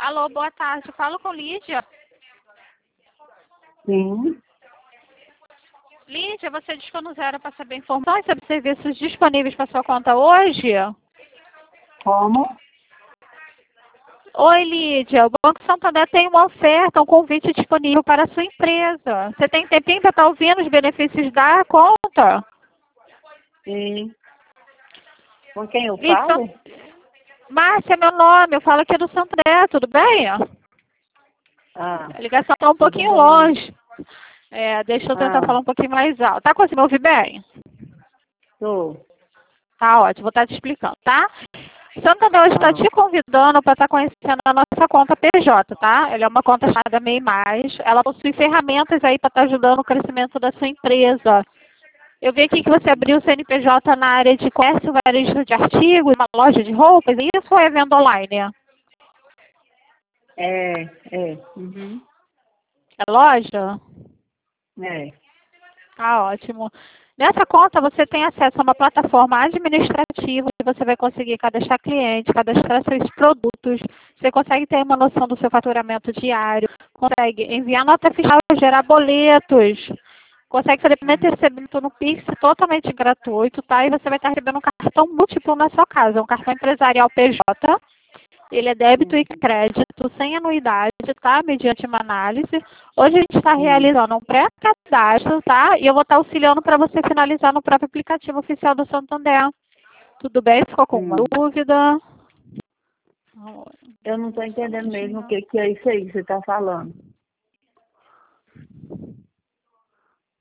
Alô, boa tarde. Falo com Lídia. Sim. Lídia, você discou no zero para saber informações sobre serviços disponíveis para sua conta hoje? Como? Oi, Lídia. O Banco Santander tem uma oferta, um convite disponível para a sua empresa. Você tem tempinho para estar ouvindo os benefícios da conta? Sim. Com quem eu Lídia, falo? Márcia, meu nome. Eu falo aqui do Santander, tudo bem? Ah, A ligação está um tudo pouquinho bem. longe. Deixa eu tentar Ah, falar um pouquinho mais alto. Tá conseguindo me ouvir bem? tô. Tá ótimo, vou estar te explicando, tá? Santander hoje está Ah, te convidando para estar conhecendo a nossa conta PJ, tá? Ela é uma conta chamada MEI+. Ela possui ferramentas aí para estar ajudando o crescimento da sua empresa. Eu vi aqui que você abriu o CNPJ na área de comércio, varejo de artigos, uma loja de roupas, e isso ou é venda online? é. Uhum. É loja? É. Ah, ótimo. Nessa conta você tem acesso a uma plataforma administrativa que você vai conseguir cadastrar clientes, cadastrar seus produtos, você consegue ter uma noção do seu faturamento diário, consegue enviar nota fiscal, gerar boletos, consegue fazer pagamento e recebimento no Pix totalmente gratuito, tá? E você vai estar recebendo um cartão múltiplo na sua casa, um cartão empresarial PJ. Ele é débito e crédito sem anuidade, tá? Mediante uma análise. Hoje a gente está Hum. realizando um pré-cadastro, tá? E eu vou estar auxiliando para você finalizar no próprio aplicativo oficial do Santander. Tudo bem? Ficou com uma Hum. dúvida? Eu não tô entendendo mesmo o que é isso aí que você tá falando.